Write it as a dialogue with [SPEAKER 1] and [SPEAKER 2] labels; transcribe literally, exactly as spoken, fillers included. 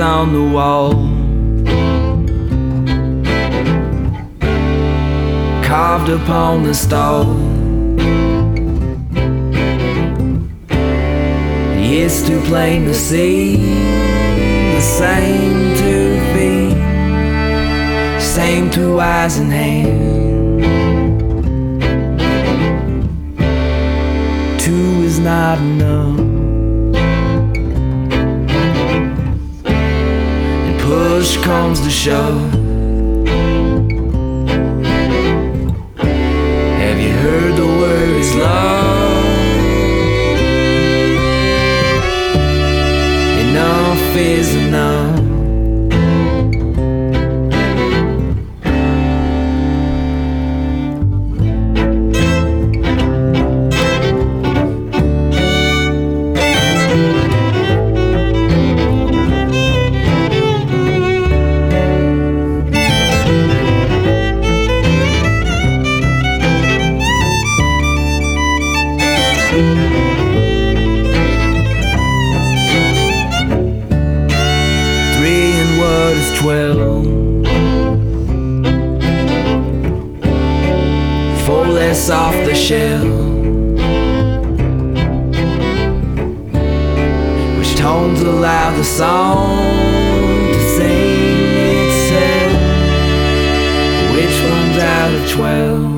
[SPEAKER 1] on the wall, carved upon the stone. It's too plain to see, the same two feet, same two eyes and hands. Two is not enough, and push comes to shove. Have you heard the word is love? Enough is enough. Three and what is twelve? Four less off the shelf. Which tones allow the song to sing itself? Which one's out of twelve?